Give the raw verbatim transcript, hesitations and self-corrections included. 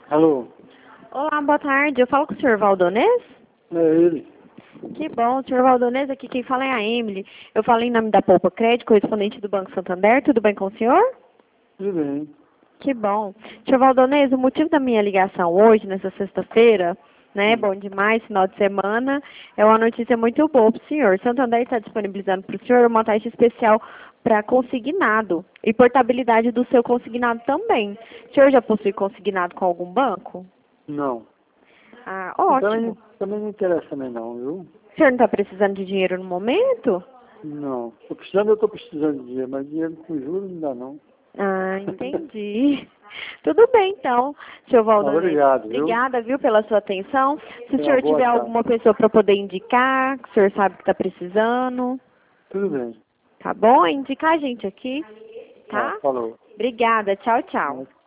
Alô? Olá, boa tarde. Eu falo com o senhor Valdonês? É ele. Que bom, senhor Valdonês, aqui quem fala é a Emily. Eu falo em nome da Poupa Crédito, correspondente do Banco Santander. Tudo bem com o senhor? Tudo bem. Que bom. senhor Valdonês, o motivo da minha ligação hoje, nessa sexta-feira, né, Hum. bom demais, final de semana, é uma notícia muito boa para o senhor. Santander está disponibilizando para o senhor uma taxa especial para consignado e portabilidade do seu consignado também. O senhor já possui consignado com algum banco? Não. Ah, Também, ótimo. também não interessa também não, viu? O senhor não está precisando de dinheiro no momento? Não. Tô precisando, eu tô precisando de dinheiro, mas dinheiro com juros não dá não. Ah, entendi. Tudo bem, então, senhor Valdonês. Obrigado, viu? Obrigada, viu, pela sua atenção. Se o Tenha uma senhor boa tiver tarde. alguma pessoa para poder indicar, que o senhor sabe que está precisando, Tudo bem. tá bom? Indicar a gente aqui, Tá, tá? falou. Obrigada, tchau, tchau.